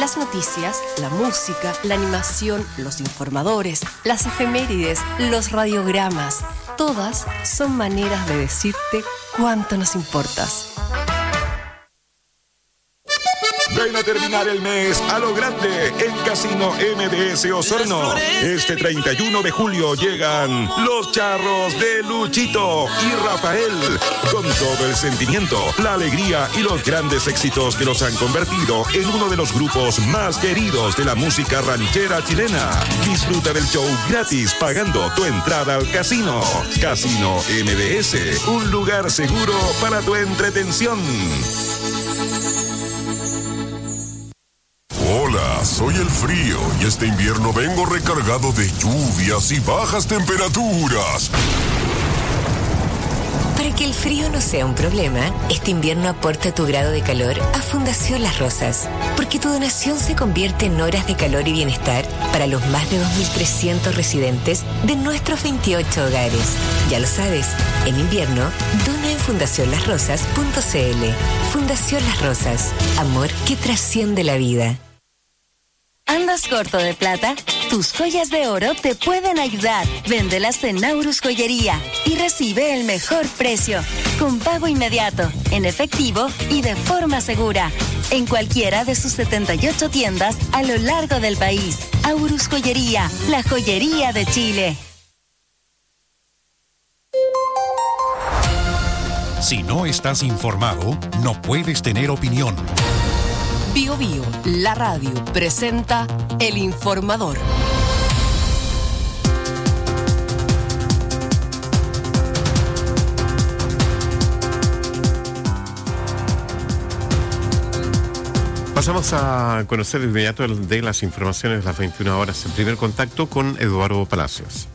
Las noticias, la música, la animación, los informadores, las efemérides, los radiogramas, todas son maneras de decirte cuánto nos importas. Ven a terminar el mes a lo grande en Casino MDS Osorno. Este 31 de julio llegan los charros de Luchito y Rafael. Con todo el sentimiento, la alegría y los grandes éxitos que los han convertido en uno de los grupos más queridos de la música ranchera chilena. Disfruta del show gratis pagando tu entrada al casino. Casino MDS, un lugar seguro para tu entretención. Hola, soy el frío y este invierno vengo recargado de lluvias y bajas temperaturas. Para que el frío no sea un problema, este invierno aporta tu grado de calor a Fundación Las Rosas, porque tu donación se convierte en horas de calor y bienestar para los más de 2.300 residentes de nuestros 28 hogares. Ya lo sabes, en invierno, dona en fundacionlasrosas.cl. Fundación Las Rosas, amor que trasciende la vida. ¿Andas corto de plata? Tus joyas de oro te pueden ayudar. Véndelas en Naurus Joyería y recibe el mejor precio, con pago inmediato, en efectivo y de forma segura, en cualquiera de sus 78 tiendas a lo largo del país. Aurus Joyería, la joyería de Chile. Si no estás informado, no puedes tener opinión. Bio Bio, la radio, presenta El Informador. Pasamos a conocer de inmediato de las informaciones de las 21 horas. En primer contacto con Eduardo Palacios.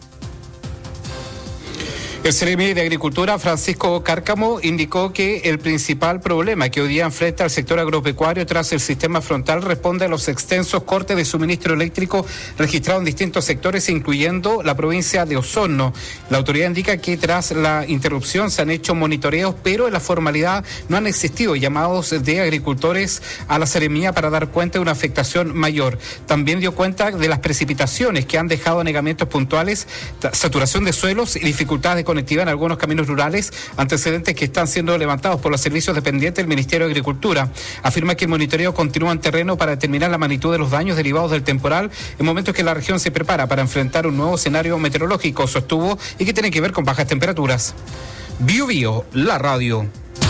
El Ceremi de Agricultura, Francisco Cárcamo, indicó que el principal problema que hoy día enfrenta el sector agropecuario tras el sistema frontal responde a los extensos cortes de suministro eléctrico registrados en distintos sectores, incluyendo la provincia de Osorno. La autoridad indica que tras la interrupción se han hecho monitoreos, pero en la formalidad no han existido llamados de agricultores a la Seremía para dar cuenta de una afectación mayor. También dio cuenta de las precipitaciones que han dejado anegamientos puntuales, saturación de suelos y dificultades de conectiva en algunos caminos rurales, antecedentes que están siendo levantados por los servicios dependientes del Ministerio de Agricultura. Afirma que el monitoreo continúa en terreno para determinar la magnitud de los daños derivados del temporal en momentos que la región se prepara para enfrentar un nuevo escenario meteorológico, sostuvo, y que tiene que ver con bajas temperaturas. Bio Bio, la radio.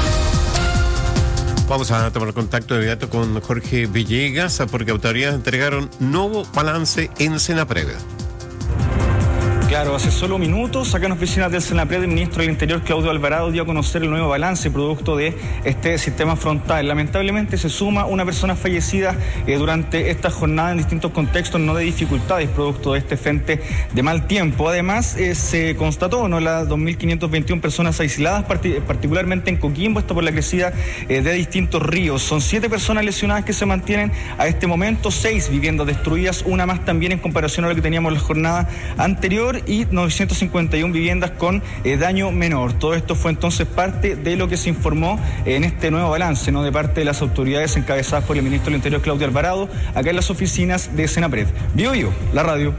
Vamos a tomar contacto de inmediato con Jorge Villegas, porque autoridades entregaron nuevo balance en Senapred. Claro, hace solo minutos, acá en oficinas del Senapred, el ministro del Interior, Claudio Alvarado, dio a conocer el nuevo balance producto de este sistema frontal. Lamentablemente se suma una persona fallecida durante esta jornada en distintos contextos, no de dificultades, producto de este frente de mal tiempo. Además, se constató las 2.521 personas aisladas, particularmente en Coquimbo, esto por la crecida de distintos ríos. Son 7 personas lesionadas que se mantienen a este momento, 6 viviendas destruidas, una más también en comparación a lo que teníamos la jornada anterior, y 951 viviendas con daño menor. Todo esto fue entonces parte de lo que se informó en este nuevo balance, ¿no?, de parte de las autoridades encabezadas por el ministro del Interior, Claudio Alvarado, acá en las oficinas de Senapred. Bio Bio, la radio.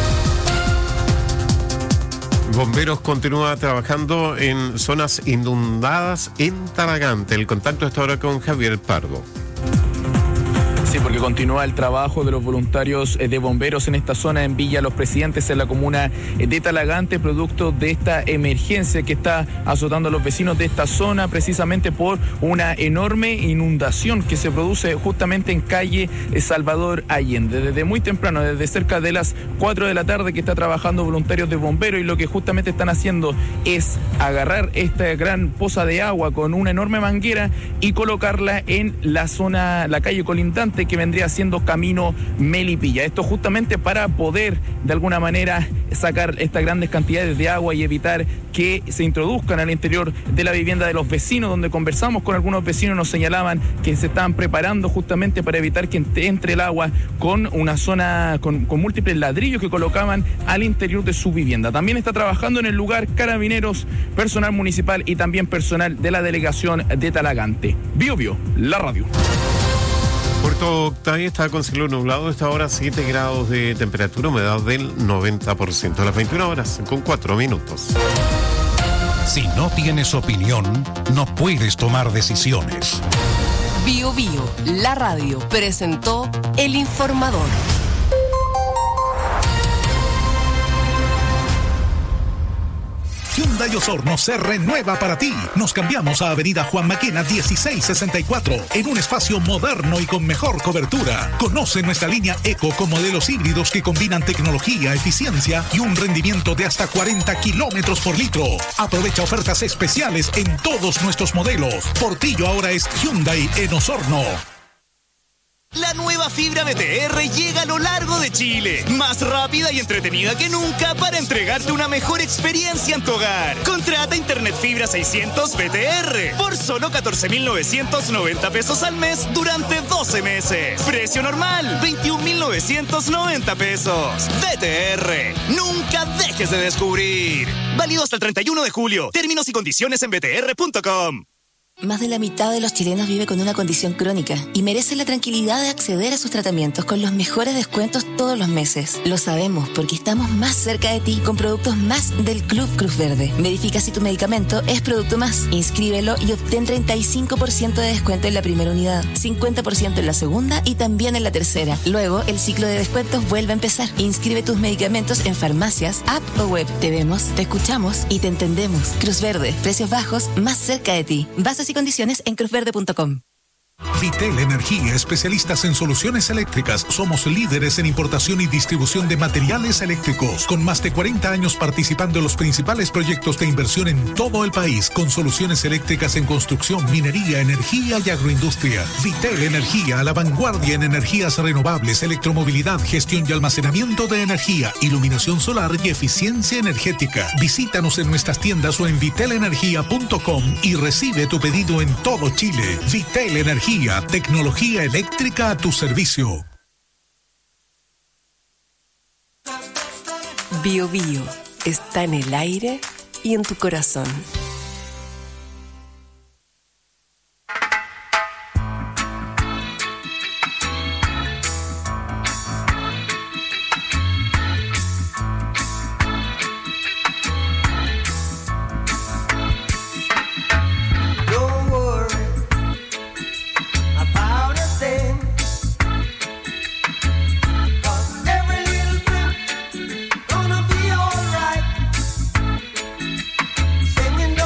Bomberos continúa trabajando en zonas inundadas en Talagante. El contacto está ahora con Javier Pardo. Sí, porque continúa el trabajo de los voluntarios de bomberos en esta zona, en Villa Los Presidentes, en la comuna de Talagante, producto de esta emergencia que está azotando a los vecinos de esta zona, precisamente por una enorme inundación que se produce justamente en calle Salvador Allende. Desde muy temprano, desde cerca de las 4 de la tarde, que está trabajando voluntarios de bomberos, y lo que justamente están haciendo es agarrar esta gran poza de agua con una enorme manguera y colocarla en la zona, la calle colindante, que vendría siendo camino Melipilla. Esto justamente para poder de alguna manera sacar estas grandes cantidades de agua y evitar que se introduzcan al interior de la vivienda de los vecinos, donde conversamos con algunos vecinos, nos señalaban que se estaban preparando justamente para evitar que entre el agua con una zona con múltiples ladrillos que colocaban al interior de su vivienda. También está trabajando en el lugar carabineros, personal municipal y también personal de la delegación de Talagante. Bio Bio, la radio. Puerto Octavio está con cielo nublado, esta hora 7 grados de temperatura, humedad del 90%. A las 21 horas, con 4 minutos. Si no tienes opinión, no puedes tomar decisiones. Bio Bio, la radio, presentó El Informador. Hyundai Osorno se renueva para ti. Nos cambiamos a Avenida Juan Maquena 1664 en un espacio moderno y con mejor cobertura. Conoce nuestra línea Eco con modelos híbridos que combinan tecnología, eficiencia y un rendimiento de hasta 40 kilómetros por litro. Aprovecha ofertas especiales en todos nuestros modelos. Portillo ahora es Hyundai en Osorno. La nueva fibra BTR llega a lo largo de Chile, más rápida y entretenida que nunca para entregarte una mejor experiencia en tu hogar. Contrata Internet Fibra 600 BTR por solo 14.990 pesos al mes durante 12 meses. Precio normal, 21.990 pesos. BTR, nunca dejes de descubrir. Válido hasta el 31 de julio. Términos y condiciones en btr.com. Más de la mitad de los chilenos vive con una condición crónica y merece la tranquilidad de acceder a sus tratamientos con los mejores descuentos todos los meses. Lo sabemos porque estamos más cerca de ti con productos más del Club Cruz Verde. Verifica si tu medicamento es producto más. Inscríbelo y obtén 35% de descuento en la primera unidad, 50% en la segunda y también en la tercera. Luego, el ciclo de descuentos vuelve a empezar. Inscribe tus medicamentos en farmacias, app o web. Te vemos, te escuchamos y te entendemos. Cruz Verde, precios bajos, más cerca de ti. Bases y condiciones en cruzverde.com. Vitel Energía, especialistas en soluciones eléctricas. Somos líderes en importación y distribución de materiales eléctricos, con más de 40 años participando en los principales proyectos de inversión en todo el país, con soluciones eléctricas en construcción, minería, energía y agroindustria. Vitel Energía, a la vanguardia en energías renovables, electromovilidad, gestión y almacenamiento de energía, iluminación solar y eficiencia energética. Visítanos en nuestras tiendas o en vitelenergia.com y recibe tu pedido en todo Chile. Vitel Energía, tecnología eléctrica a tu servicio. Bio Bio está en el aire y en tu corazón. Singing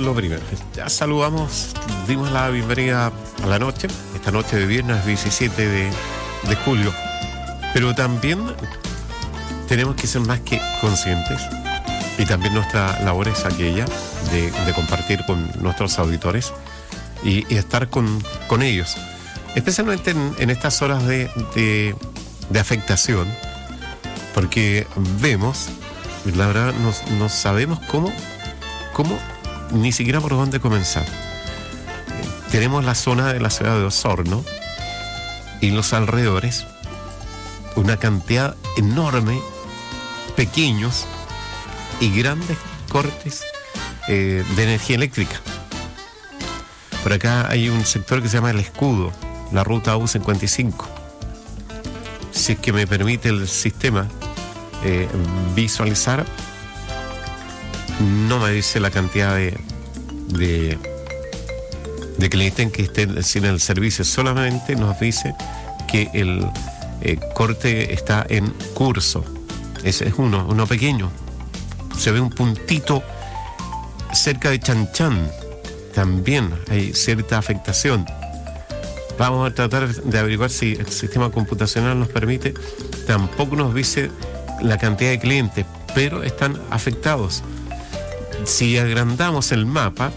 lo primero. Ya saludamos, dimos la bienvenida a la noche, esta noche de viernes 17 de julio. Pero también tenemos que ser más que conscientes, y también nuestra labor es aquella de compartir con nuestros auditores y estar con ellos, especialmente en estas horas de afectación, porque vemos, la verdad, no sabemos cómo ni siquiera por dónde comenzar. Tenemos la zona de la ciudad de Osorno y los alrededores, una cantidad enorme, pequeños y grandes cortes de energía eléctrica. Por acá hay un sector que se llama El Escudo, la ruta U55. Si es que me permite el sistema visualizar, no me dice la cantidad de clientes que estén sin el servicio, solamente nos dice que el corte está en curso. Ese es uno pequeño. Se ve un puntito cerca de Chanchán. También hay cierta afectación. Vamos a tratar de averiguar si el sistema computacional nos permite. Tampoco nos dice la cantidad de clientes, pero están afectados. Si agrandamos el mapa,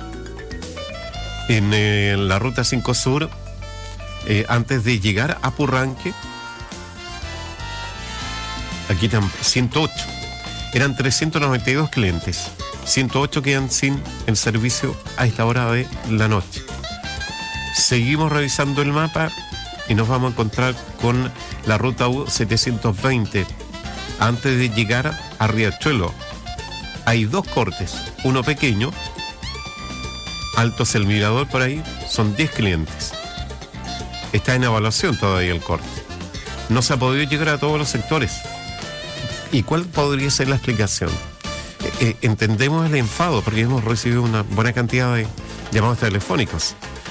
en la ruta 5 Sur, antes de llegar a Purranque, aquí 108, eran 392 clientes, 108 quedan sin el servicio a esta hora de la noche. Seguimos revisando el mapa y nos vamos a encontrar con la ruta U720 antes de llegar a Riachuelo. Hay 2 cortes, uno pequeño, Altos el Mirador, por ahí son 10 clientes. Está en evaluación todavía el corte. No se ha podido llegar a todos los sectores. ¿Y cuál podría ser la explicación? Entendemos el enfado porque hemos recibido una buena cantidad de llamados telefónicos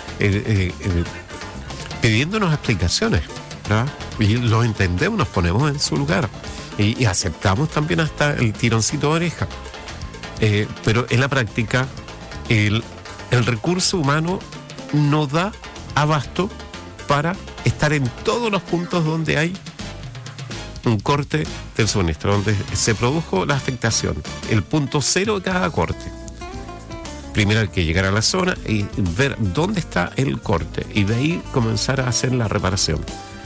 pidiéndonos explicaciones, ¿verdad? Y lo entendemos, nos ponemos en su lugar y aceptamos también hasta el tironcito de oreja. Pero en la práctica el recurso humano no da abasto para estar en todos los puntos donde hay un corte del suministro, donde se produjo la afectación, el punto cero de cada corte. Primero hay que llegar a la zona y ver dónde está el corte y de ahí comenzar a hacer la reparación.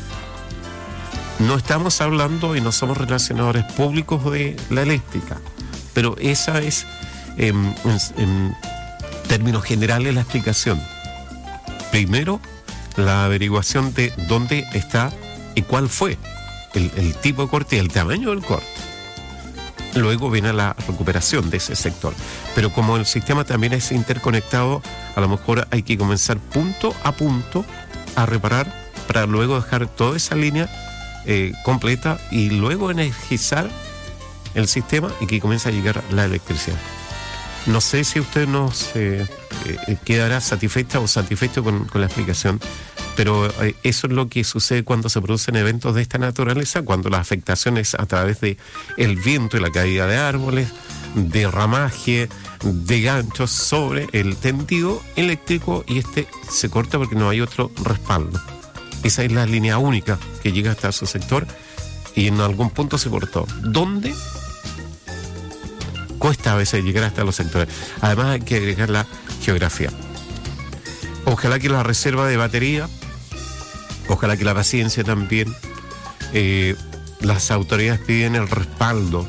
No estamos hablando y no somos relacionadores públicos de la eléctrica, pero esa es en términos generales la explicación. Primero, la averiguación de dónde está y cuál fue el tipo de corte y el tamaño del corte. Luego viene la recuperación de ese sector. Pero como el sistema también es interconectado, a lo mejor hay que comenzar punto a punto a reparar para luego dejar toda esa línea completa y luego energizar el sistema y que comience a llegar la electricidad. No sé si usted nos quedará satisfecha o satisfecho con la explicación, pero eso es lo que sucede cuando se producen eventos de esta naturaleza, cuando las afectaciones a través de el viento y la caída de árboles, de ramaje, de ganchos sobre el tendido eléctrico y se corta porque no hay otro respaldo. Esa es la línea única que llega hasta su sector y en algún punto se cortó. ¿Dónde? Cuesta a veces llegar hasta los sectores. Además hay que agregar la geografía. Ojalá que la reserva de batería, ojalá que la paciencia también. Las autoridades piden el respaldo.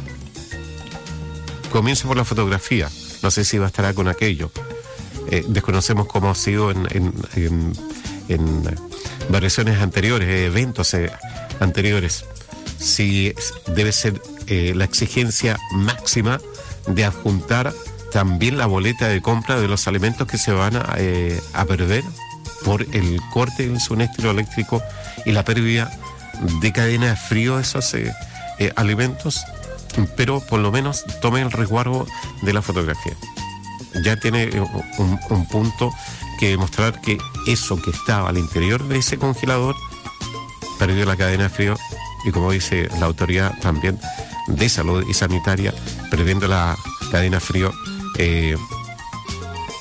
Comienza por la fotografía. No sé si bastará con aquello. Desconocemos cómo ha sido en variaciones anteriores, eventos anteriores. Si debe ser la exigencia máxima de adjuntar también la boleta de compra de los alimentos que se van a perder por el corte del suministro eléctrico y la pérdida de cadena de frío de esos alimentos, pero por lo menos tome el resguardo de la fotografía. Ya tiene un punto que demostrar que eso que estaba al interior de ese congelador perdió la cadena de frío y, como dice la autoridad también de salud y sanitaria, perdiendo la cadena de frío,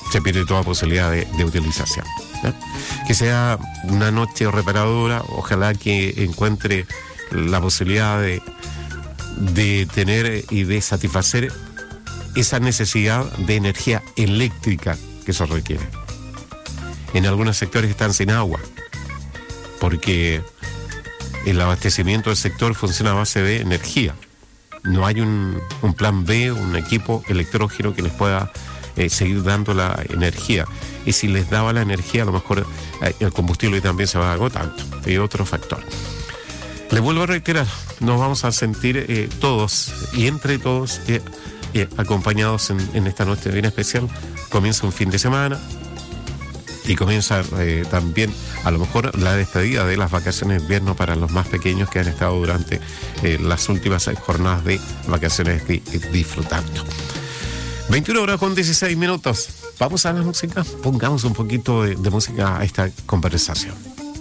se pierde toda posibilidad de utilización, ¿no? Que sea una noche reparadora, ojalá que encuentre la posibilidad de tener y de satisfacer esa necesidad de energía eléctrica que eso requiere. En algunos sectores están sin agua, porque el abastecimiento del sector funciona a base de energía. No hay un plan B, un equipo electrógeno que les pueda seguir dando la energía. Y si les daba la energía, a lo mejor el combustible también se va agotando. Hay otro factor. Les vuelvo a reiterar, nos vamos a sentir todos y entre todos acompañados en esta noche bien especial. Comienza un fin de semana y comienza también a lo mejor la despedida de las vacaciones de invierno para los más pequeños que han estado durante las últimas jornadas de vacaciones disfrutando. 21 horas con 16 minutos. Vamos a la música. Pongamos un poquito de música a esta conversación.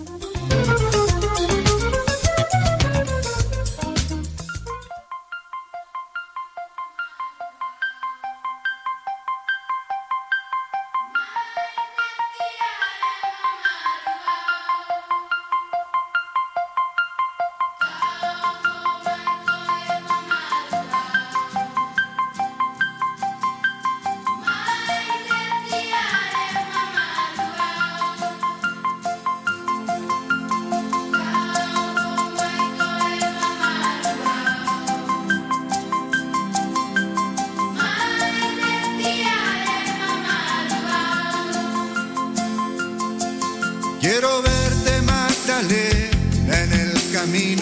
Quiero verte, Magdalena, en el camino.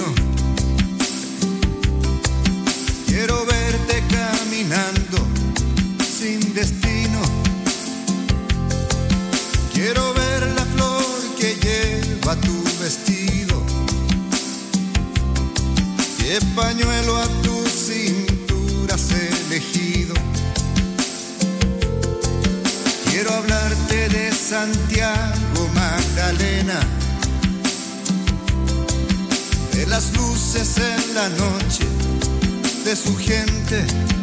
Quiero verte caminando sin destino. Quiero ver la flor que lleva tu vestido. Qué pañuelo a tu cintura has elegido. Quiero hablarte de Santiago, Magdalena, de las luces en la noche, de su gente,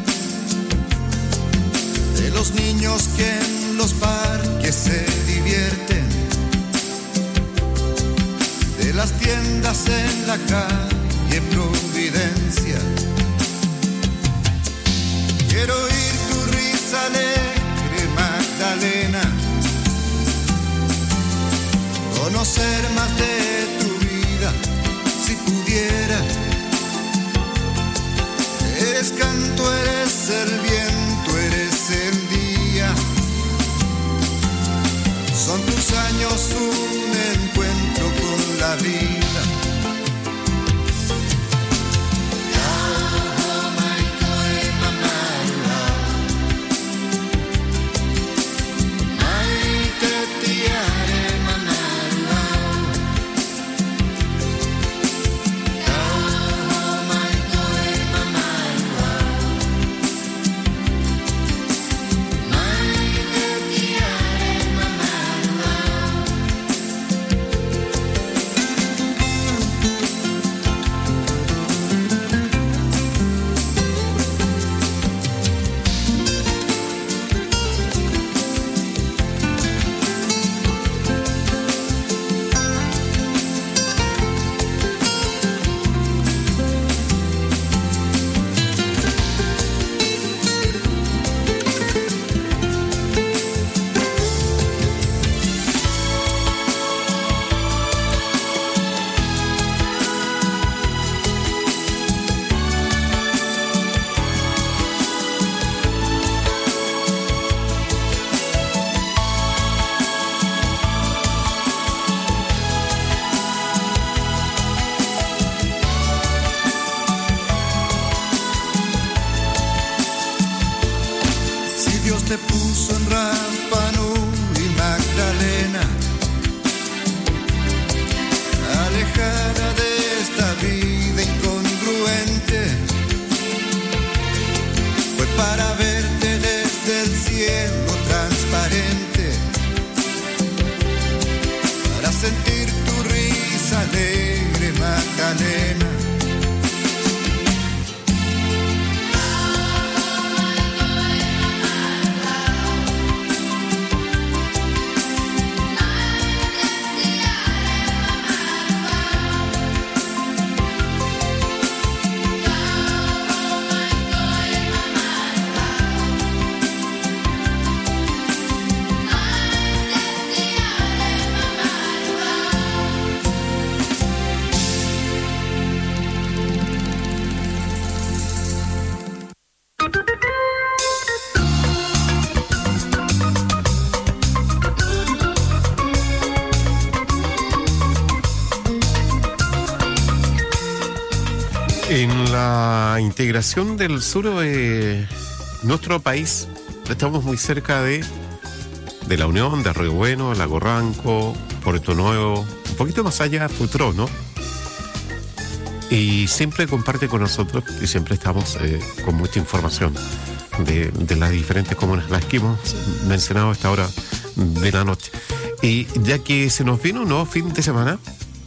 de los niños que en los parques se divierten, de las tiendas en la calle Providencia. Quiero oír tu risa alegre, Magdalena, conocer más de tu vida, si pudiera. Eres canto, eres el viento, eres el día. Son tus años un encuentro con la vida. Te puso en Rámpano y Magdalena, alejada de esta vida incongruente, fue para verte desde el cielo transparente, para sentir tu risa alegre, Magdalena. la integración del sur de nuestro país. Estamos muy cerca de La Unión, de Río Bueno, Lago Ranco, Puerto Nuevo, un poquito más allá, Futró, ¿no? Y siempre comparte con nosotros y siempre estamos con mucha información de las diferentes comunas, las que hemos mencionado a esta hora de la noche. Y ya que se nos viene un nuevo fin de semana,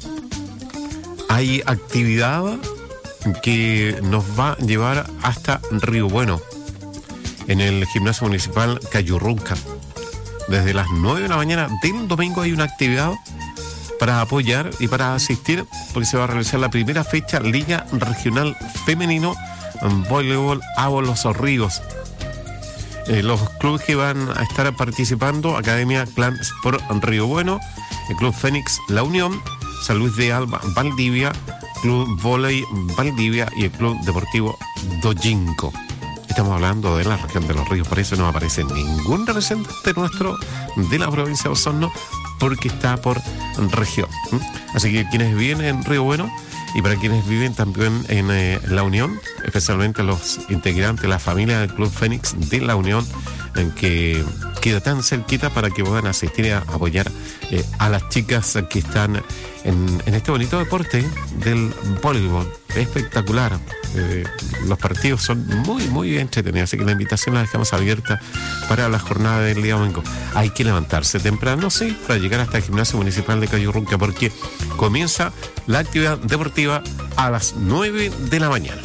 hay actividad que nos va a llevar hasta Río Bueno, en el gimnasio municipal Cayurrunca. Desde las 9 de la mañana del domingo hay una actividad para apoyar y para asistir, porque se va a realizar la primera fecha Liga Regional Femenino en Voleibol Ábalos Ríos. Los clubes que van a estar participando: Academia Clan Sport Río Bueno, el Club Fénix La Unión, San Luis de Alba Valdivia, Club Voley Valdivia y el Club Deportivo Dojinco. Estamos hablando de la región de los ríos, por eso no aparece ningún representante nuestro de la provincia de Osorno, porque está por región. Así que quienes viven en Río Bueno y para quienes viven también en La Unión, especialmente los integrantes, la familia del Club Fénix de La Unión, en que queda tan cerquita para que puedan asistir y a apoyar a las chicas que están en este bonito deporte del voleibol. Espectacular. Los partidos son muy entretenidos, así que la invitación la dejamos abierta para la jornada del día domingo. Hay que levantarse temprano, sí, para llegar hasta el gimnasio municipal de Cayurrunca, porque comienza la actividad deportiva a las 9 de la mañana.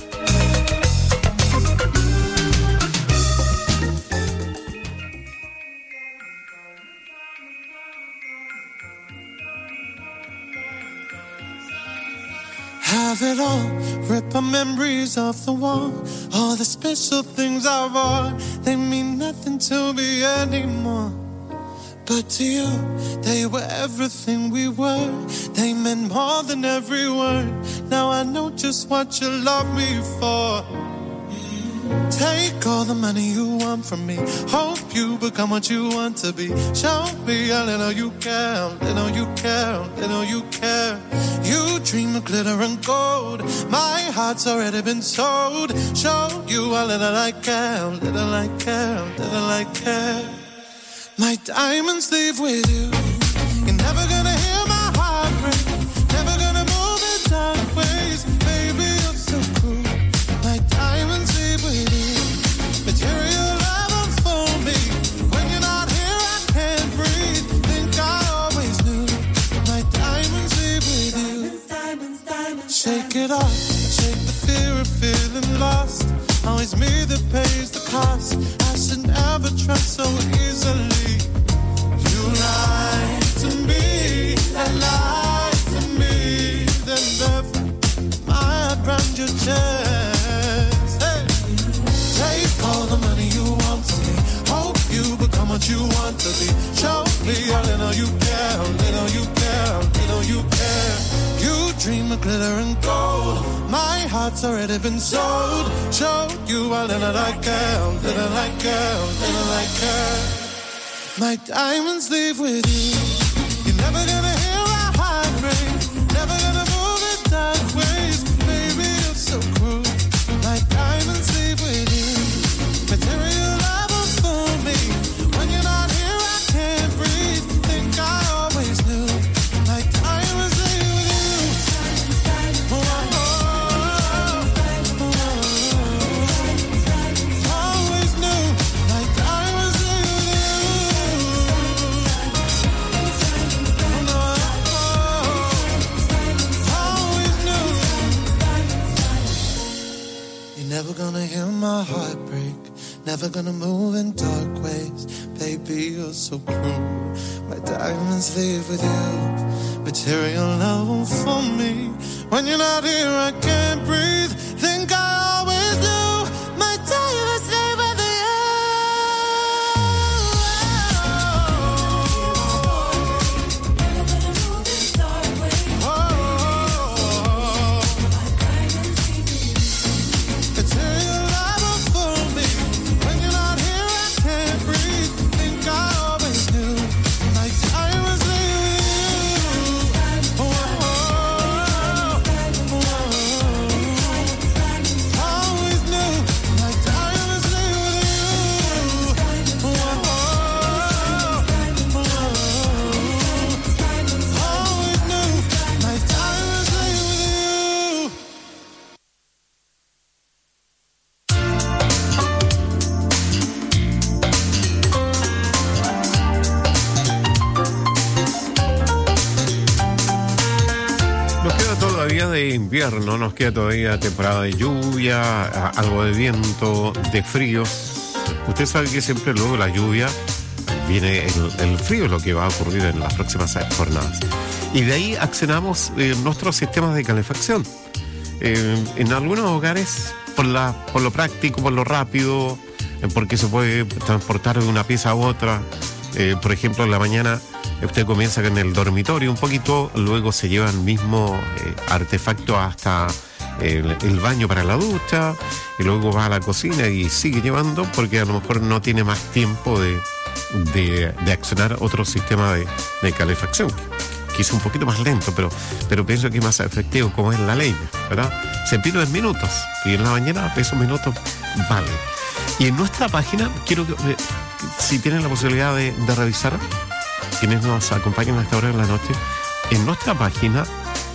Have it all, rip our memories off the wall. All the special things I bought, they mean nothing to me anymore. But to you, they were everything we were. They meant more than every word. Now I know just what you love me for. Take all the money you want from me. Hope you become what you want to be. Show me a little you care, little you care, little you care. You dream of glitter and gold. My heart's already been sold. Show you a little I care, little I care, little I care. My diamonds leave with you. You're never gonna hear my heart break. Never gonna move in dark ways. Baby, you're so cool. My diamonds leave with you. Material love unfold me. When you're not here, I can't breathe. Think I always knew. My diamonds leave with you. Diamonds, diamonds, shake it off. Shake the fear of feeling lost. Always me that pays the cost. I should never trust so easily. You lied to me, and lied to me. Then left my heart round your chest. Hey. Take all the money you want from me. Hope you become what you want to be. Show me a little you care, little you care, little you care. You dream of glitter and gold. My heart's already been sold. Show you a little I care, little I care, little I care. My diamonds leave with you. You're never gonna hear a heart break. Never gonna move in dark ways. Baby, you're so cruel. My diamonds leave with you. Material love will fool me. When you're not here, I can't breathe. Think I always knew. My diamonds leave with you. Oh, oh, oh, oh. Always knew. My diamonds leave with you. Oh, no, always knew. You're never gonna hear my heart break. Never gonna move in dark ways. Baby, you're so cruel. My diamonds leave with you. Material love won't fool me. When you're not here, I can't breathe. Think I always knew. My diamonds leave with you. Material love won't fool me. When you're not here, I can't breathe. Think I always knew. My diamonds leave with you. Oh, oh, oh, oh. día de invierno, nos queda todavía temporada de lluvia, algo de viento, de frío. Usted sabe que siempre luego de la lluvia viene el frío, lo que va a ocurrir en las próximas jornadas. Y de ahí accionamos nuestros sistemas de calefacción. En algunos hogares, por lo práctico, por lo rápido, porque se puede transportar de una pieza a otra. Por ejemplo, en la mañana usted comienza en el dormitorio un poquito, luego se lleva el mismo artefacto hasta el baño para la ducha, y luego va a la cocina y sigue llevando, porque a lo mejor no tiene más tiempo de accionar otro sistema de calefacción, que es un poquito más lento, pero pienso que es más efectivo, como es la leña, ¿verdad? Se pide en minutos, y en la mañana esos minutos valen. Y en nuestra página, quiero que, si tienen la posibilidad de revisar, quienes nos acompañan a esta hora de la noche, en nuestra página,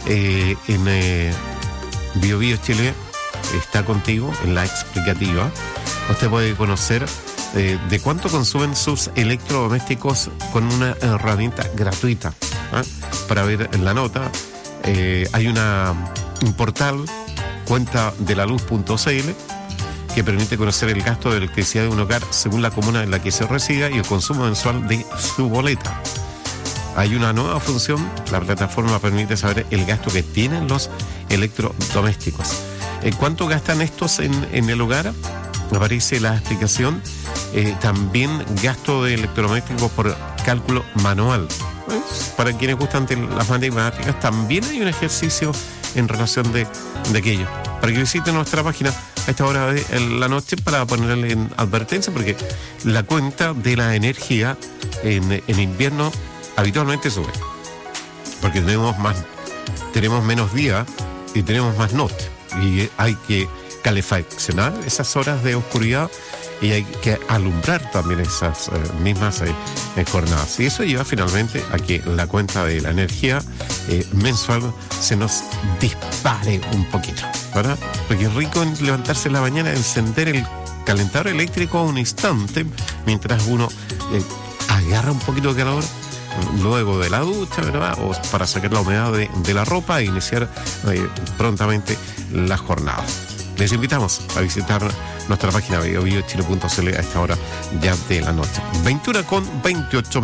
en BioBio Chile, está contigo, en la explicativa, usted puede conocer de cuánto consumen sus electrodomésticos con una herramienta gratuita. Para ver en la nota, hay un portal, cuentadelaluz.cl, que permite conocer el gasto de electricidad de un hogar según la comuna en la que se resida y el consumo mensual de su boleta. Hay una nueva función, la plataforma permite saber el gasto que tienen los electrodomésticos. ¿Cuánto gastan estos en el hogar? Aparece la explicación. También gasto de electrodomésticos por cálculo manual. Para quienes gustan de las matemáticas, también hay un ejercicio en relación de aquello. Para que visiten nuestra página a esta hora de la noche, para ponerle en advertencia, porque la cuenta de la energía en invierno habitualmente sube, porque tenemos menos días y tenemos más noche, y hay que calefaccionar esas horas de oscuridad y hay que alumbrar también esas mismas jornadas, y eso lleva finalmente a que la cuenta de la energía mensual se nos dispare un poquito, ¿verdad? Porque es rico levantarse en la mañana, encender el calentador eléctrico a un instante mientras uno agarra un poquito de calor luego de la ducha, ¿verdad? O para sacar la humedad de la ropa e iniciar prontamente la jornada. Les invitamos a visitar nuestra página biobiochile.cl a esta hora ya de la noche. 21:28.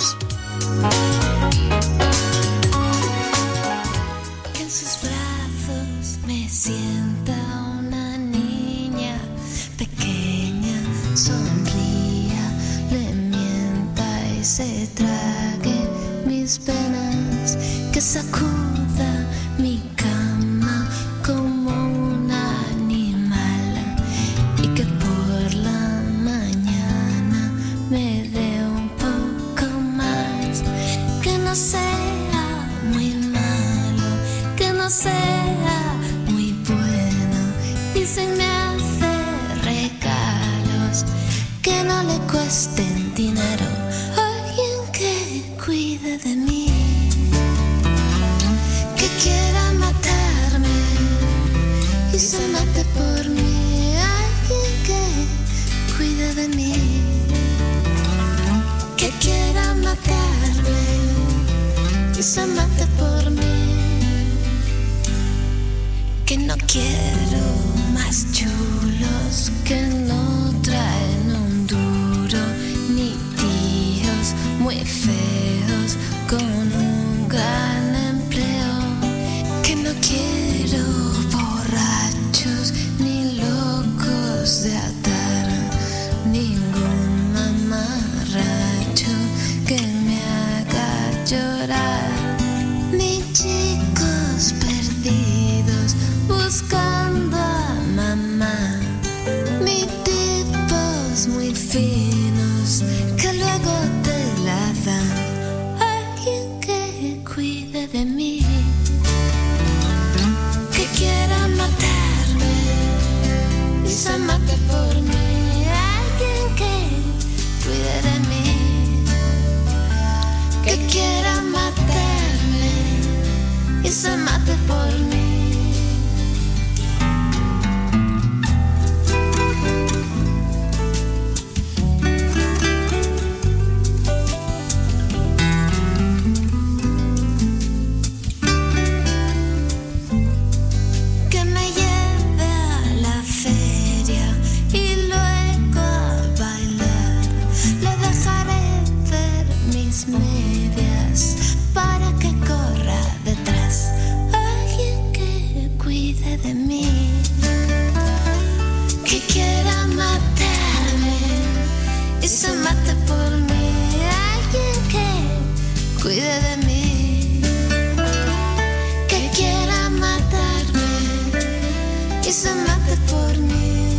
En sus brazos me sienta una niña pequeña, sonría, le mienta y se trague mis penas, que sacuda mi cama como un animal y que por la mañana me dé un poco más, que no sea muy malo, que no sea muy bueno, y se me hace regalos que no le cuesten dinero, alguien que cuide de mí, que quiera matarme y se mate por mí, alguien que cuide de mí, que quiera matarme y se mate por mí, que no quiero más chulos que no traen un duro, ni tíos muy feos con un gran empleo, que no quiero borrachos ni locos de atar, ningún mamarracho que me haga llorar, ni chicos perdidos buscando a mamá, ni tipos muy finos que luego te la dan, alguien que cuide de mí, que quiera matarme y se mate por mí, alguien que cuide de mí, que quiera matarme y se mate por mí. las medias para que corra detrás alguien que cuide de mí, que quiera matarme y se mate por mí, alguien que cuide de mí, que quiera matarme y se mate por mí.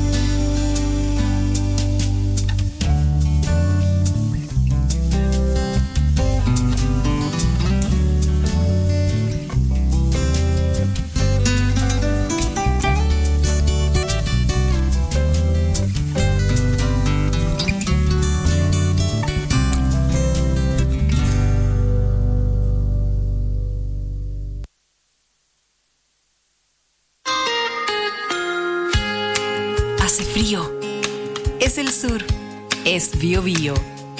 Hace frío. Es el sur. Es Bío Bío.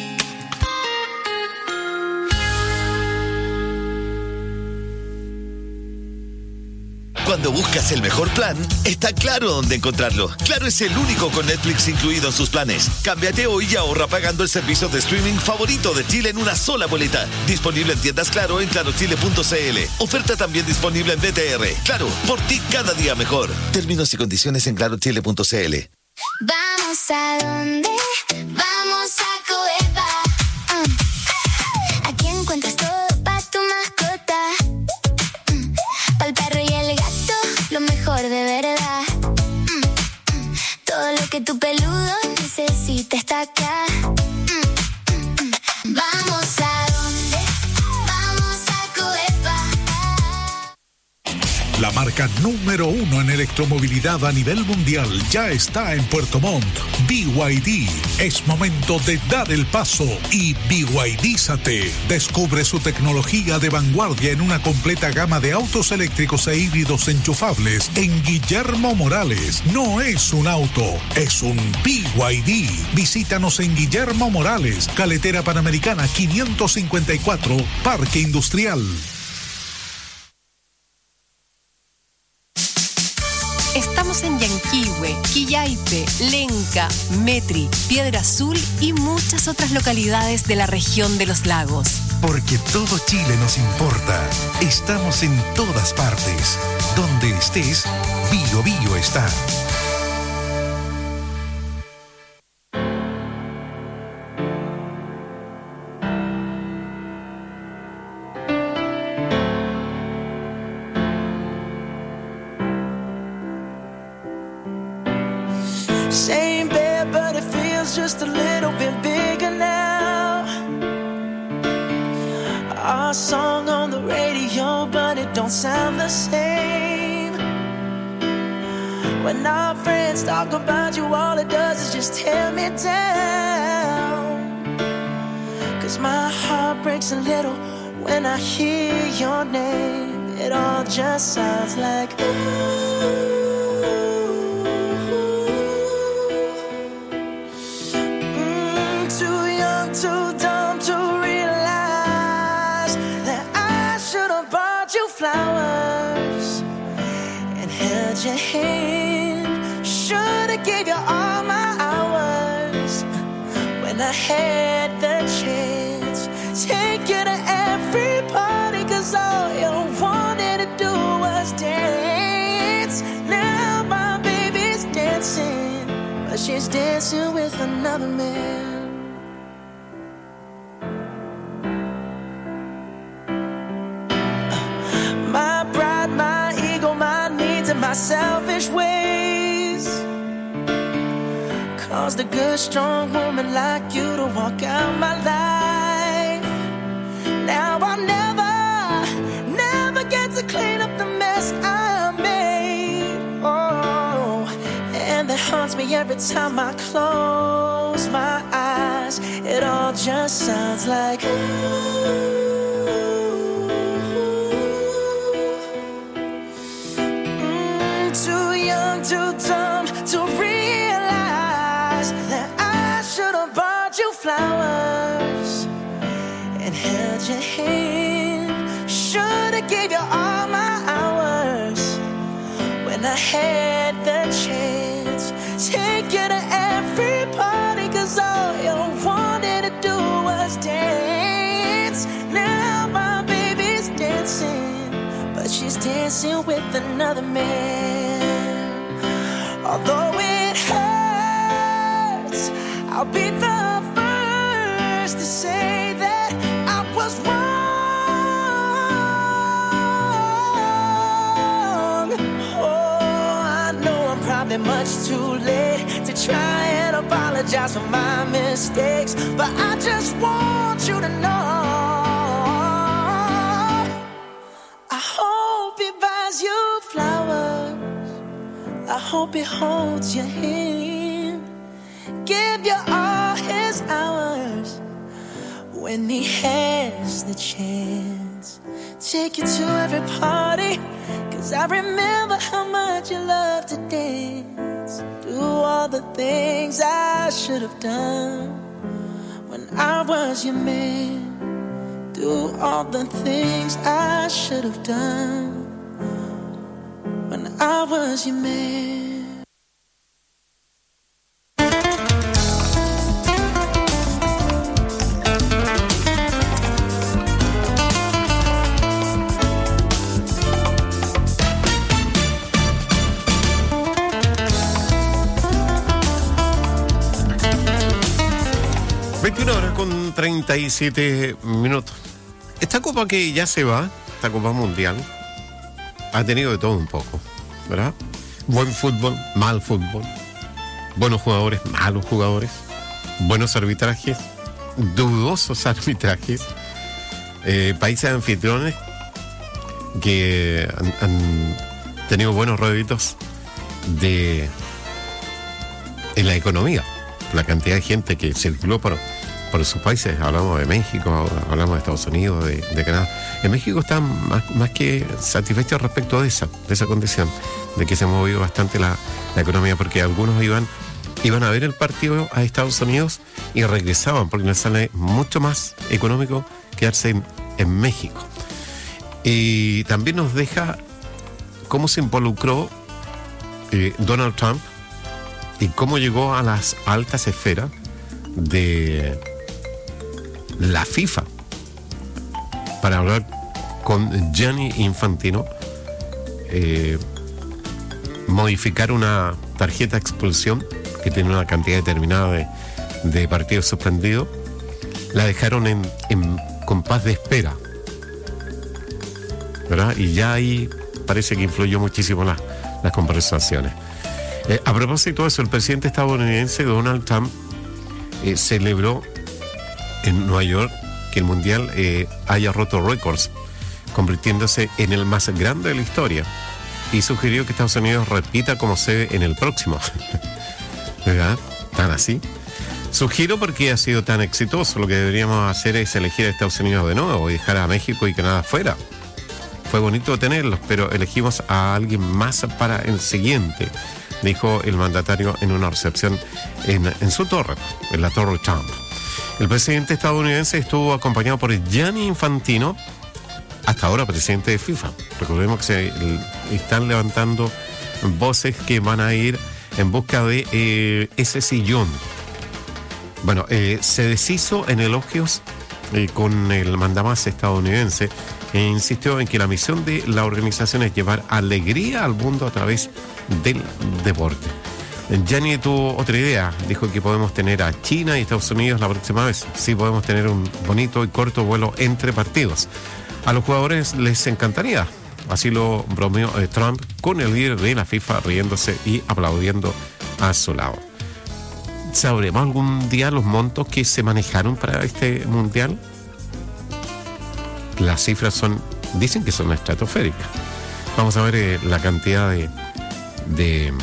Cuando buscas el mejor plan, está Claro dónde encontrarlo. Claro es el único con Netflix incluido en sus planes. Cámbiate hoy y ahorra pagando el servicio de streaming favorito de Chile en una sola boleta. Disponible en tiendas Claro en clarochile.cl. Oferta también disponible en BTR. Claro, por ti cada día mejor. Términos y condiciones en clarochile.cl. Vamos a donde, vamos a Coeva. Aquí encuentras todo para tu mascota. Pa'l perro y el gato, lo mejor de verdad. Todo lo que tu peludo necesita está acá. Vamos a donde, vamos a Coeva. La marca número 1 en electromovilidad a nivel mundial ya está en Puerto Montt. BYD. Es momento de dar el paso y BYDízate. Descubre su tecnología de vanguardia en una completa gama de autos eléctricos e híbridos enchufables en Guillermo Morales. No es un auto, es un BYD. Visítanos en Guillermo Morales, Carretera Panamericana 554, Parque Industrial. Estamos en Yanquihue, Quillaipe, Lenca, Metri, Piedra Azul y muchas otras localidades de la región de los lagos. Porque todo Chile nos importa. Estamos en todas partes. Donde estés, Bío Bío está. Same bed, but it feels just a little bit bigger now. Our song on the radio, but it don't sound the same. When our friends talk about you, all it does is just tear me down. 'Cause my heart breaks a little when I hear your name. It all just sounds like ooh. Too dumb to realize that I should have bought you flowers and held your hand. Should have gave you all my hours when I had the chance. Take you to every party, 'cause all you wanted to do was dance. Now my baby's dancing, but she's dancing with another man. My pride, my ego, my needs, and my selfish ways caused a good, strong woman like you to walk out my life. Now I'll never get to clean up the mess I made. Oh, and that haunts me every time I close my eyes. It all just sounds like ooh. Too dumb to realize that I should have bought you flowers and held your hand. Should have gave you all my hours when I had the chance. Take you to every party, 'cause all you wanted to do was dance. she's dancing with another man. Although it hurts, I'll be the first to say that I was wrong. Oh, I know I'm probably much too late to try and apologize for my mistakes, but I just want you to know I hope he buys you flowers, I hope he holds your hand, give you all his hours when he has the chance. Take you to every party, 'cause I remember how much you loved to dance. Do all the things I should have done when I was your man. Do all the things I should have done when I was your man. 21 horas con 37 minutos. Esta copa que ya se va, esta copa mundial, ha tenido de todo un poco, ¿verdad? Buen fútbol, mal fútbol, buenos jugadores, malos jugadores, buenos arbitrajes, dudosos arbitrajes, países anfitriones que han tenido buenos réditos en la economía. La cantidad de gente que circuló por sus países, hablamos de México, hablamos de Estados Unidos, de Canadá. En México están más que satisfechos respecto de esa condición, de que se ha movido bastante la economía, porque algunos iban a ver el partido a Estados Unidos y regresaban, porque les sale mucho más económico quedarse en México. Y también nos deja cómo se involucró Donald Trump y cómo llegó a las altas esferas de la FIFA para hablar con Gianni Infantino, modificar una tarjeta de expulsión que tiene una cantidad determinada de partidos suspendidos. La dejaron en compás de espera, ¿verdad? Y ya ahí parece que influyó muchísimo las conversaciones. A propósito de eso, el presidente estadounidense Donald Trump celebró en Nueva York que el Mundial haya roto récords, convirtiéndose en el más grande de la historia, y sugirió que Estados Unidos repita como sede en el próximo. ¿Verdad? ¿Tan así? Sugiero porque ha sido tan exitoso. Lo que deberíamos hacer es elegir a Estados Unidos de nuevo y dejar a México y Canadá fuera. Fue bonito tenerlos, pero elegimos a alguien más para el siguiente, dijo el mandatario en una recepción en su torre, en la Torre Trump. El presidente estadounidense estuvo acompañado por Gianni Infantino, hasta ahora presidente de FIFA. Recordemos que se están levantando voces que van a ir en busca de ese sillón. Bueno, se deshizo en elogios con el mandamás estadounidense e insistió en que la misión de la organización es llevar alegría al mundo a través del deporte. Gianni tuvo otra idea, dijo que podemos tener a China y Estados Unidos la próxima vez. Sí, podemos tener un bonito y corto vuelo entre partidos. A los jugadores les encantaría. Así lo bromeó Trump con el líder de la FIFA, riéndose y aplaudiendo a su lado. ¿Sabremos algún día los montos que se manejaron para este mundial? Las cifras dicen que son estratosféricas. Vamos a ver la cantidad de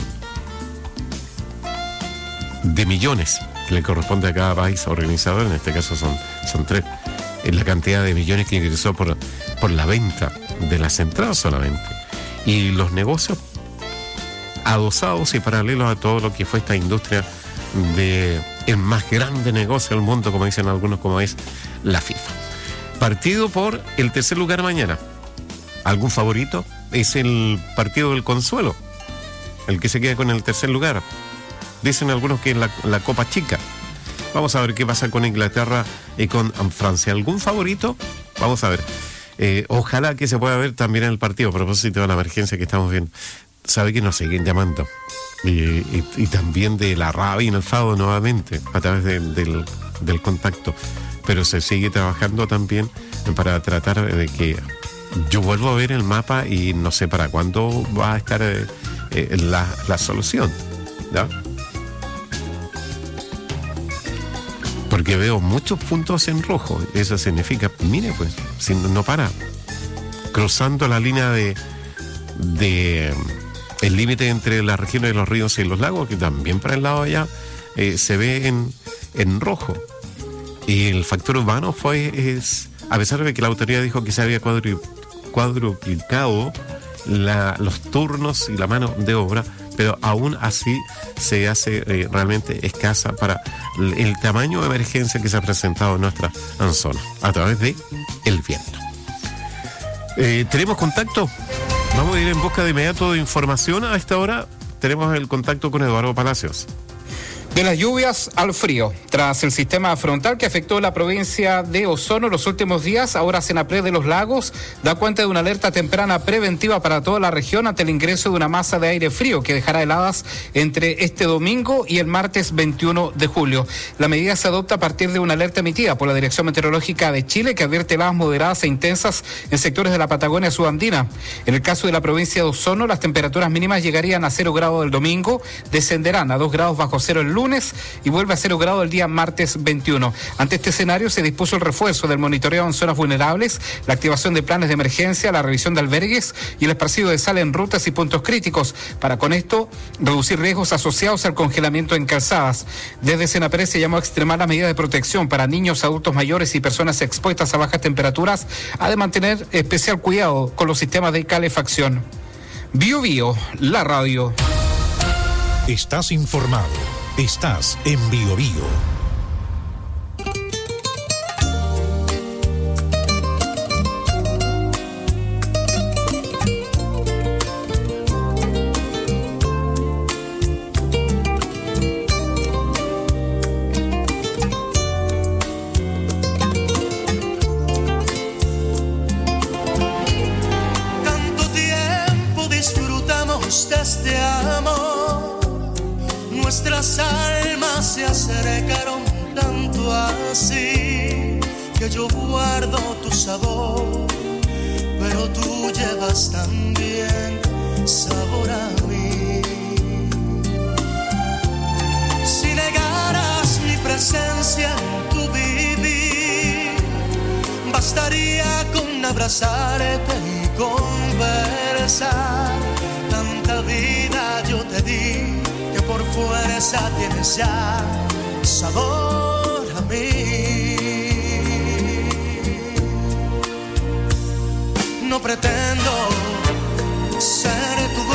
millones que le corresponde a cada país organizador. En este caso son 3. La cantidad de millones que ingresó por la venta de las entradas solamente. Y los negocios adosados y paralelos a todo lo que fue esta industria de el más grande negocio del mundo, como dicen algunos, como es la FIFA. Partido por el tercer lugar mañana. ¿Algún favorito? Es el partido del consuelo, el que se queda con el tercer lugar. Dicen algunos que es la Copa Chica. Vamos a ver qué pasa con Inglaterra y con Francia. ¿Algún favorito? Vamos a ver. Ojalá que se pueda ver también en el partido, a propósito de la emergencia que estamos viendo. Sabe que nos siguen llamando. Y también de la rabia y el enfado nuevamente, a través del contacto. Pero se sigue trabajando también para tratar de que yo vuelvo a ver el mapa y no sé para cuándo va a estar la solución, ¿no? Porque veo muchos puntos en rojo. Eso significa, mire pues, si no para, cruzando la línea de el límite entre las regiones de los ríos y los lagos, que también para el lado de allá se ve en rojo. Y el factor urbano a pesar de que la autoridad dijo que se había cuadruplicado los turnos y la mano de obra, pero aún así se hace realmente escasa para el tamaño de emergencia que se ha presentado en nuestra zona a través de el viento. ¿Tenemos contacto? Vamos a ir en busca de inmediato de información. A esta hora tenemos el contacto con Eduardo Palacios. De las lluvias al frío. Tras el sistema frontal que afectó la provincia de Osorno los últimos días, ahora Senapred de los Lagos da cuenta de una alerta temprana preventiva para toda la región ante el ingreso de una masa de aire frío que dejará heladas entre este domingo y el martes 21 de julio. La medida se adopta a partir de una alerta emitida por la Dirección Meteorológica de Chile que advierte heladas moderadas e intensas en sectores de la Patagonia subandina. En el caso de la provincia de Osorno, las temperaturas mínimas llegarían a 0 grados el domingo, descenderán a 2 grados bajo cero el lunes y vuelve a 0 grados el día martes 21. Ante este escenario se dispuso el refuerzo del monitoreo en zonas vulnerables, la activación de planes de emergencia, la revisión de albergues y el esparcido de sal en rutas y puntos críticos, para con esto reducir riesgos asociados al congelamiento en calzadas. Desde Senapred se llamó a extremar las medidas de protección para niños, adultos mayores y personas expuestas a bajas temperaturas, ha de mantener especial cuidado con los sistemas de calefacción. Bio Bio, la radio. Estás informado. Estás en Bio Bio. Tanto tiempo disfrutamos de este amor. Nuestras almas se acercaron tanto así que yo guardo tu sabor, pero tú llevas también sabor a mí. Si negaras mi presencia en tu vivir, bastaría con abrazarte y conversar. Tanta vida yo te di que por fuerza tienes ya sabor a mí. No pretendo ser tu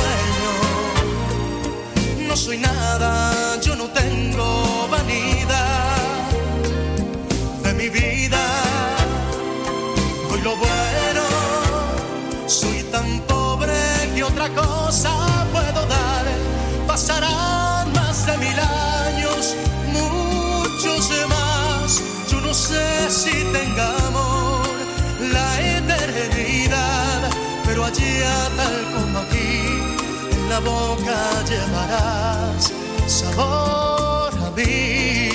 dueño, no soy nada, yo no tengo vanidad de mi vida. Doy lo bueno, soy tan pobre que otra cosa puedo dar. Pasarán más de 1000 años, muchos más. Yo no sé si tengamos la eternidad, pero allá tal como aquí, en la boca llevarás sabor a mí.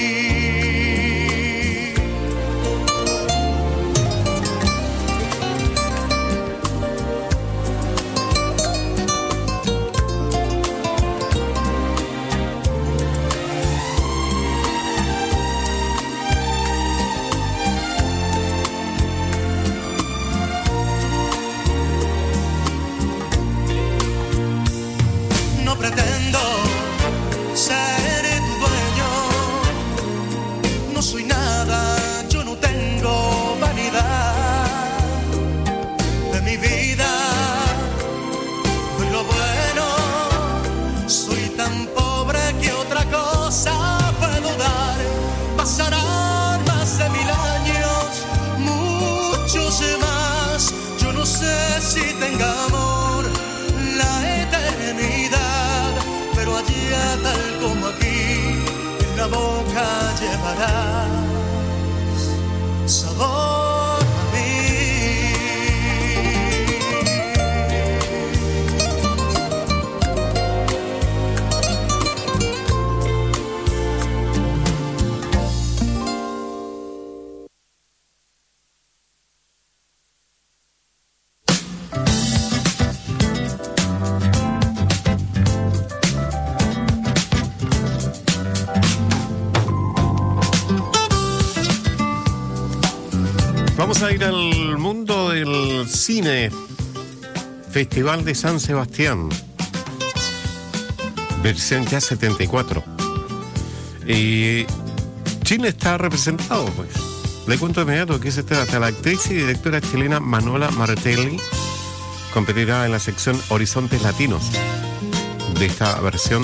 Pretendo ser tu dueño, no soy nada, yo no tengo vanidad de mi vida. Doy lo bueno, soy tan pobre que otra cosa puedo dar. Pasarán más de 1000 años, muchos más. Yo no sé si tengamos la eternidad, pero allá tal como aquí, en la boca llevarás sabor a mí. Vamos a ir al mundo del cine. Festival de San Sebastián. Versión ya 74. Chile está representado, pues. Le cuento de inmediato que se trata. La actriz y directora chilena Manuela Martelli competirá en la sección Horizontes Latinos de esta versión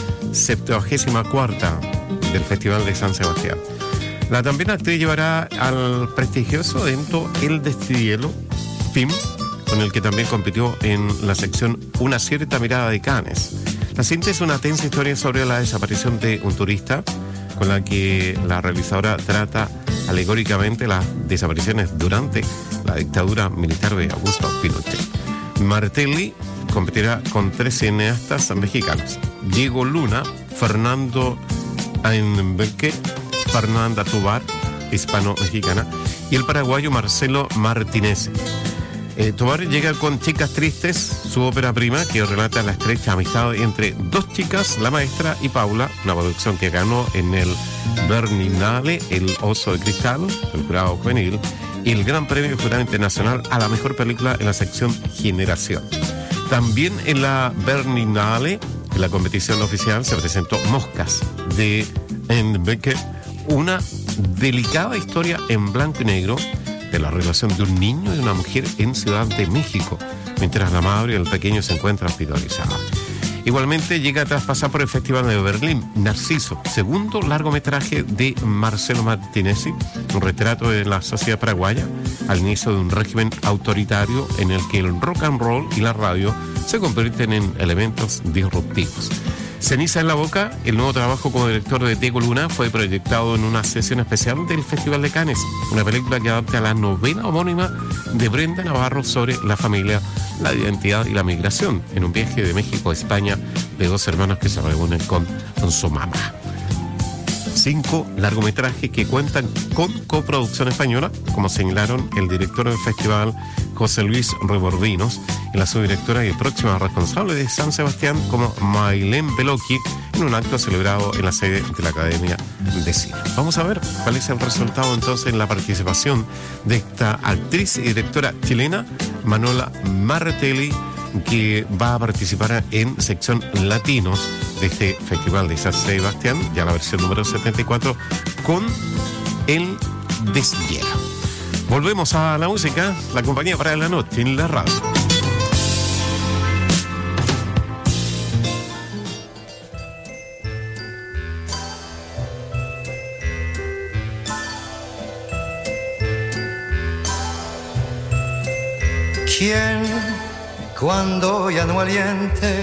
74ª del Festival de San Sebastián. La también actriz llevará al prestigioso evento El Deshielo Film, con el que también compitió en la sección Una cierta mirada de Cannes. La cinta es una tensa historia sobre la desaparición de un turista, con la que la realizadora trata alegóricamente las desapariciones durante la dictadura militar de Augusto Pinochet. Martelli competirá con 3 cineastas mexicanos: Diego Luna, Fernando Einbeque, Fernanda Tovar, hispano-mexicana, y el paraguayo Marcelo Martínez. Tovar llega con Chicas Tristes, su ópera prima, que relata la estrecha amistad entre 2 chicas, la maestra y Paula, una producción que ganó en el Berlinale el Oso de Cristal, el jurado juvenil, y el Gran Premio Jurado Internacional a la mejor película en la sección Generación. También en la Berlinale, en la competición oficial, se presentó Moscas, de Einbeque, una delicada historia en blanco y negro de la relación de un niño y una mujer en Ciudad de México, mientras la madre y el pequeño se encuentran hospitalizados. Igualmente llega tras pasar por el Festival de Berlín Narciso, segundo largometraje de Marcelo Martínez, un retrato de la sociedad paraguaya al inicio de un régimen autoritario en el que el rock and roll y la radio se convierten en elementos disruptivos. Ceniza en la boca, el nuevo trabajo como director de Diego Luna, fue proyectado en una sesión especial del Festival de Cannes, una película que adapta la novela homónima de Brenda Navarro sobre la familia, la identidad y la migración, en un viaje de México a España de 2 hermanos que se reúnen con su mamá. 5 largometrajes que cuentan con coproducción española, como señalaron el director del festival, José Luis Rebordinos, y la subdirectora y próxima responsable de San Sebastián, como Maylén Belocchi, en un acto celebrado en la sede de la Academia de Cine. Vamos a ver cuál es el resultado entonces en la participación de esta actriz y directora chilena, Manuela Martelli, que va a participar en sección Latinos de este Festival de San Sebastián, ya la versión número 74, con El Deshielo. Volvemos a la música, la compañía para la noche en la radio. ¿Quién, cuando ya no aliente,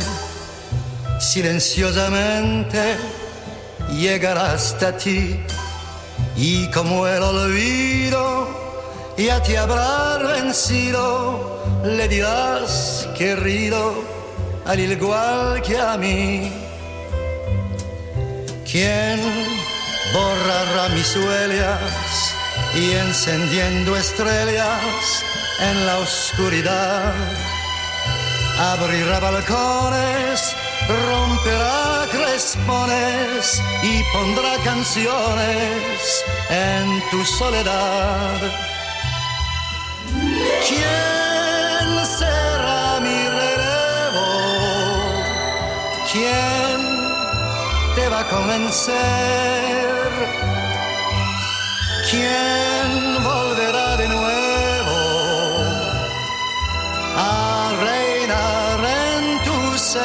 silenciosamente llegará hasta ti y como el olvido ya te habrá vencido, le dirás querido, al igual que a mí? ¿Quién borrará mis huellas y encendiendo estrellas en la oscuridad abrirá balcones, romperá crespones y pondrá canciones en tu soledad? ¿Quién será mi relevo? ¿Quién te va a convencer? ¿Quién volverá de nuevo a reinar en tu ser?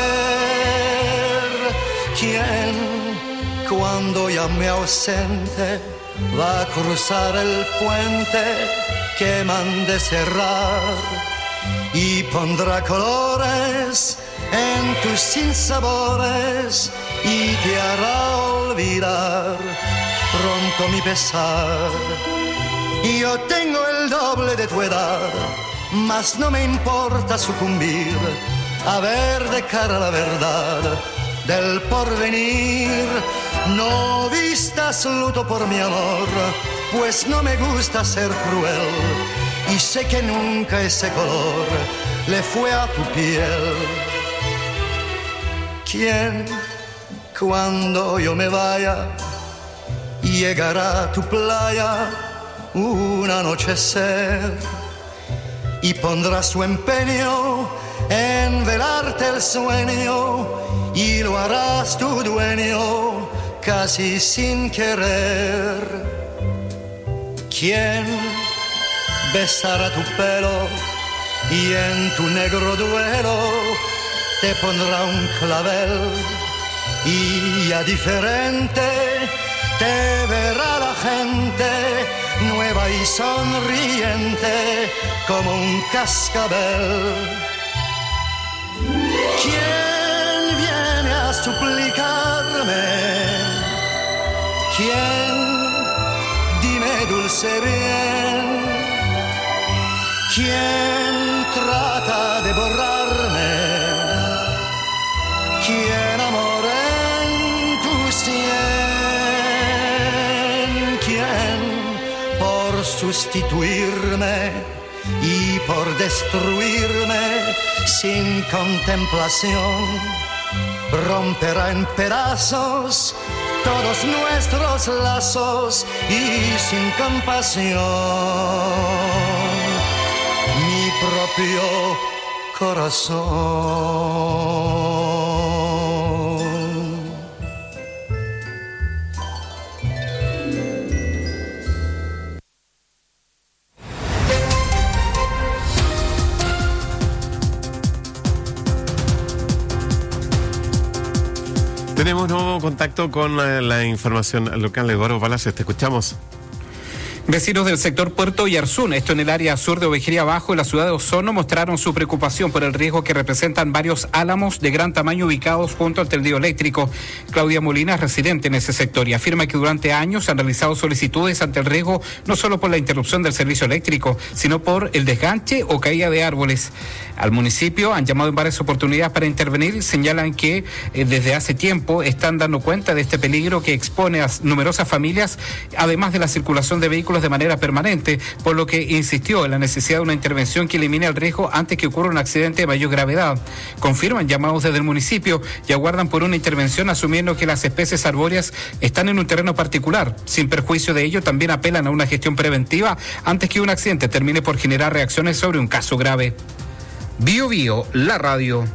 ¿Quién, cuando ya me ausente, va a cruzar el puente que mande cerrar y pondrá colores en tus sinsabores y te hará olvidar pronto mi pesar? Yo tengo el doble de tu edad, mas no me importa sucumbir a ver de cara la verdad del porvenir. No vistas luto por mi amor, pues no me gusta ser cruel y sé que nunca ese color le fue a tu piel. ¿Quién, cuando yo me vaya, llegará a tu playa un anochecer y pondrá su empeño en velarte el sueño y lo harás tu dueño casi sin querer. ¿Quién besará tu pelo y en tu negro duelo te pondrá un clavel y ya diferente te verá la gente, nueva y sonriente como un cascabel? ¿Quién viene a suplicarme? ¿Quién? Dime dulce bien. ¿Quién trata de borrarme? ¿Quién amor en tu sien? ¿Quién por sustituirme y por destruirme sin contemplación romperá en pedazos todos nuestros lazos y sin compasión mi propio corazón? Tenemos nuevo contacto con la información local. Eduardo Palacios, te escuchamos. Vecinos del sector Puerto Yarzún, esto en el área sur de Ovejería Bajo, en la ciudad de Osorno, mostraron su preocupación por el riesgo que representan varios álamos de gran tamaño ubicados junto al tendido eléctrico. Claudia Molina es residente en ese sector y afirma que durante años han realizado solicitudes ante el riesgo no solo por la interrupción del servicio eléctrico, sino por el desganche o caída de árboles. Al municipio han llamado en varias oportunidades para intervenir y señalan que desde hace tiempo están dando cuenta de este peligro que expone a numerosas familias, además de la circulación de vehículos de manera permanente, por lo que insistió en la necesidad de una intervención que elimine el riesgo antes que ocurra un accidente de mayor gravedad. Confirman llamados desde el municipio y aguardan por una intervención asumiendo que las especies arbóreas están en un terreno particular. Sin perjuicio de ello, también apelan a una gestión preventiva antes que un accidente termine por generar reacciones sobre un caso grave. Bio Bio, la radio.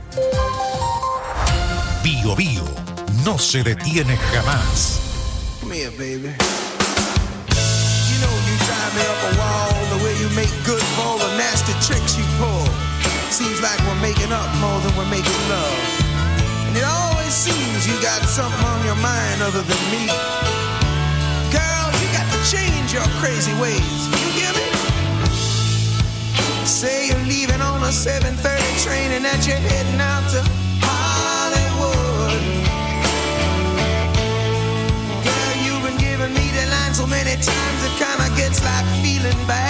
Bio Bio, no se detiene jamás. Come here, baby. You know you drive me up a wall the way you make good for all the nasty tricks you pull. Seems like we're making up more than we're making love. And it always seems you got something on your mind other than me. Girl, you got to change your crazy ways. You hear me? Say you're leaving on a 7:30 train and that you're heading out to Hollywood. Girl, you've been giving me the line so many times it kinda gets like feeling bad.